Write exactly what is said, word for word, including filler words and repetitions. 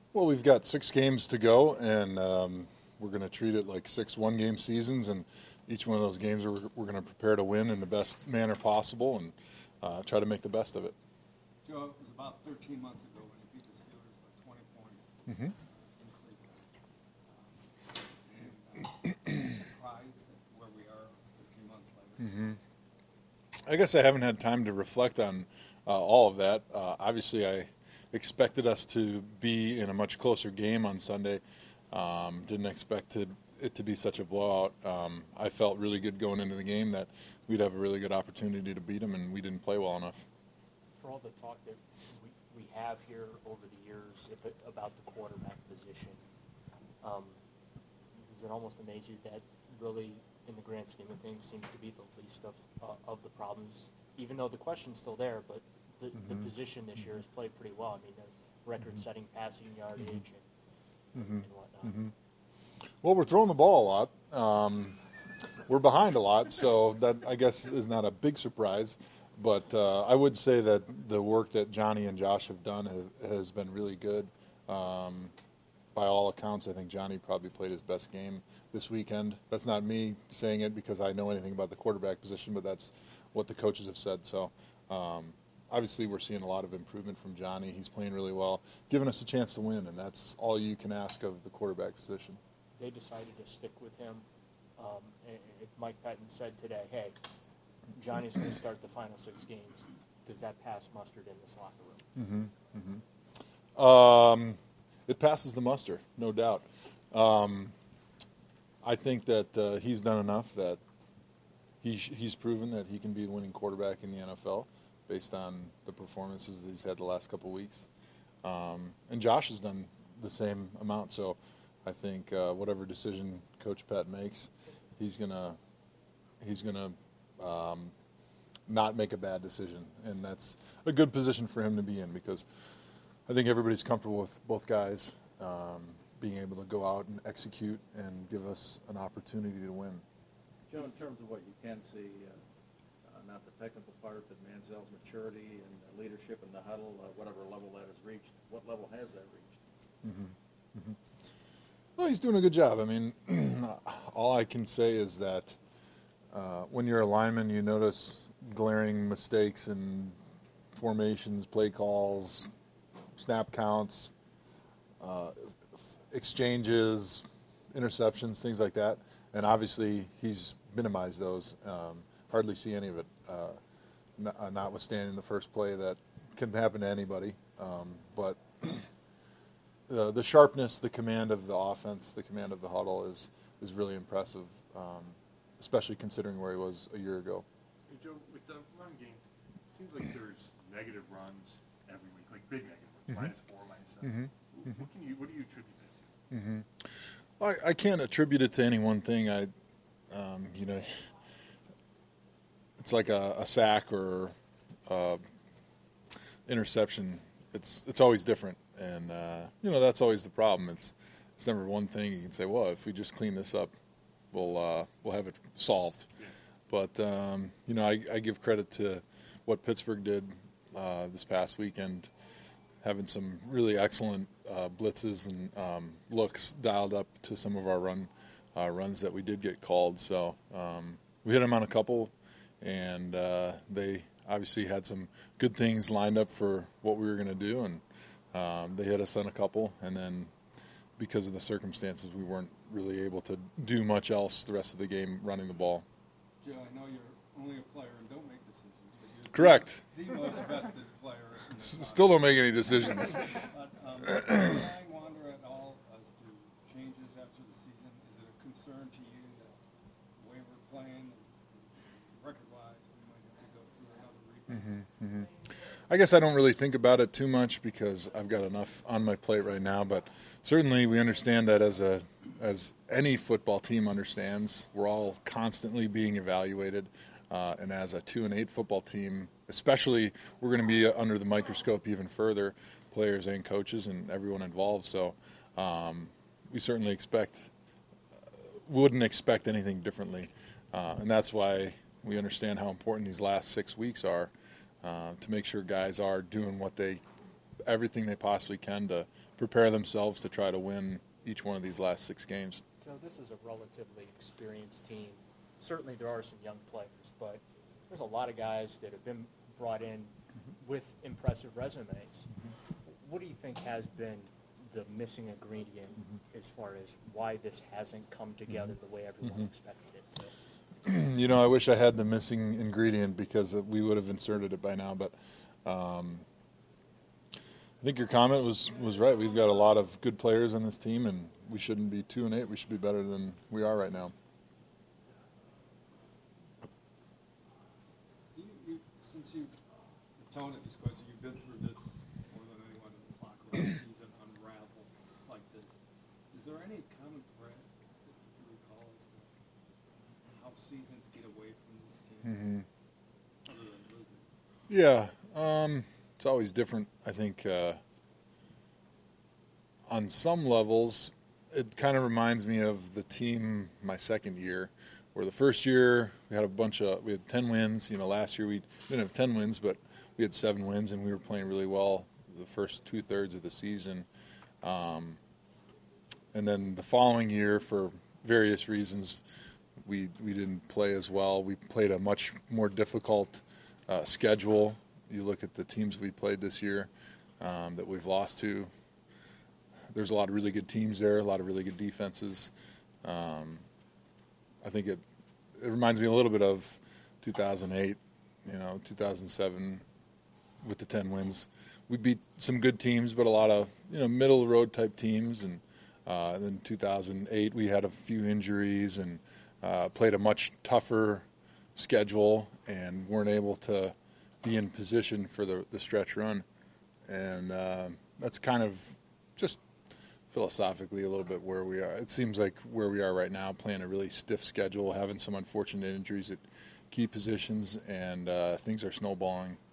Well, we've got six games to go, and um, we're going to treat it like six one-game seasons, and each one of those games we're, we're going to prepare to win in the best manner possible and uh, try to make the best of it. Joe, it was about thirteen months ago when you beat the Steelers by twenty points Mm-hmm. in Cleveland. Um, and uh, are you surprised at where we are thirteen months later? Mm-hmm. I guess I haven't had time to reflect on uh, all of that. Uh, obviously, I expected us to be in a much closer game on Sunday. Um, didn't expect to, it to be such a blowout. Um, I felt really good going into the game that we'd have a really good opportunity to beat them, and we didn't play well enough. For all the talk that we, we have here over the years if, about the quarterback position, um, does it almost amaze you that really, in the grand scheme of things, seems to be the least of uh, of the problems, even though the question's still there, but the, Mm-hmm. the position this year has played pretty well. I mean, the record-setting passing yardage and, Mm-hmm. and whatnot. Mm-hmm. Well, we're throwing the ball a lot. Um, we're behind a lot, so that I guess is not a big surprise. But uh, I would say that the work that Johnny and Josh have done have, has been really good. Um, by all accounts, I think Johnny probably played his best game this weekend. That's not me saying it because I know anything about the quarterback position, but that's what the coaches have said. So um, obviously we're seeing a lot of improvement from Johnny. He's playing really well, giving us a chance to win, and that's all you can ask of the quarterback position. They decided to stick with him. Um, and if Mike Pettin said today, hey, Johnny's going to start the final six games, does that pass mustard in this locker room? Mm-hmm. Mm-hmm. Um, it passes the muster, no doubt. Um, I think that uh, he's done enough that he sh- he's proven that he can be a winning quarterback in the N F L based on the performances that he's had the last couple of weeks. Um, and Josh has done the same amount, so I think uh, whatever decision Coach Pett makes, he's gonna he's gonna um, not make a bad decision, and that's a good position for him to be in because I think everybody's comfortable with both guys um, being able to go out and execute and give us an opportunity to win. Joe, in terms of what you can see, uh, uh, not the technical part, but Manziel's maturity and uh, leadership in the huddle, uh, whatever level that has reached, what level has that reached? Mm-hmm. Mm-hmm. Well, he's doing a good job. I mean, all I can say is that uh, when you're a lineman, you notice glaring mistakes in formations, play calls, snap counts, uh, exchanges, interceptions, things like that. And obviously, he's minimized those. Um, hardly see any of it, uh, not, uh, notwithstanding the first play that can happen to anybody. Um, but the, the sharpness, the command of the offense, the command of the huddle is, is really impressive, um, especially considering where he was a year ago. Hey, Joe, with the run game, it seems like there's negative runs every week, like big negative runs, Mm-hmm. minus four, minus seven. Mm-hmm. What can you, what do you attribute that to? Mm-hmm. Well, I, I can't attribute it to any one thing. I, um, you know, it's like a, a sack or uh, interception. It's it's always different, and uh, you know that's always the problem. It's it's never one thing you can say. Well, if we just clean this up, we'll uh, we'll have it solved. Yeah. But um, you know, I, I give credit to what Pittsburgh did uh, this past weekend, having some really excellent uh, blitzes and um, looks dialed up to some of our run uh, runs that we did get called. So um, we hit them on a couple, and uh, they obviously had some good things lined up for what we were going to do, and um, they hit us on a couple, and then because of the circumstances, we weren't really able to do much else the rest of the game running the ball. Joe, I know you're only a player and don't make decisions, but you're Correct. the, the most vested player. In the S- Still don't make any decisions. But, um, does your mind wander at all as to changes after the season? Is it a concern to you that the way we're playing, record-wise, we might have to go through another rebuild? Mm-hmm, mm-hmm. I guess I don't really think about it too much because I've got enough on my plate right now. But certainly, we understand that as a as any football team understands, we're all constantly being evaluated, uh, and as a two and eight football team, especially, we're going to be under the microscope even further, players and coaches and everyone involved. So um, we certainly expect wouldn't expect anything differently, uh, and that's why we understand how important these last six weeks are. Uh, to make sure guys are doing what they, everything they possibly can to prepare themselves to try to win each one of these last six games. So this is a relatively experienced team. Certainly there are some young players, but there's a lot of guys that have been brought in with impressive resumes. What do you think has been the missing ingredient as far as why this hasn't come together the way everyone expected it to? You know, I wish I had the missing ingredient because we would have inserted it by now, but um, I think your comment was, was right. We've got a lot of good players on this team, and we shouldn't be two and eight. We should be better than we are right now. You, you, since you've, the tone of these questions, you've been through this more than anyone in this locker room season unravel like this. Is there any common thread that you recall as to how seasons get away from this team? Mm-hmm. Other than losing? Yeah, um, it's always different. I think uh, on some levels, it kind of reminds me of the team my second year, where the first year we had a bunch of we had ten wins. You know, last year we didn't have ten wins, but we had seven wins, and we were playing really well the first two thirds of the season. Um, and then the following year, for various reasons, we we didn't play as well. We played a much more difficult uh, schedule. You look at the teams we played this year um, that we've lost to. There's a lot of really good teams there, a lot of really good defenses. Um, I think it it reminds me a little bit of two thousand eight, you know, two thousand seven with the ten wins. We beat some good teams, but a lot of, you know, middle road type teams. And, uh, and then two thousand eight we had a few injuries and uh, played a much tougher schedule and weren't able to be in position for the, the stretch run. And uh, that's kind of just philosophically a little bit where we are. It seems like where we are right now, playing a really stiff schedule, having some unfortunate injuries at key positions, and uh, things are snowballing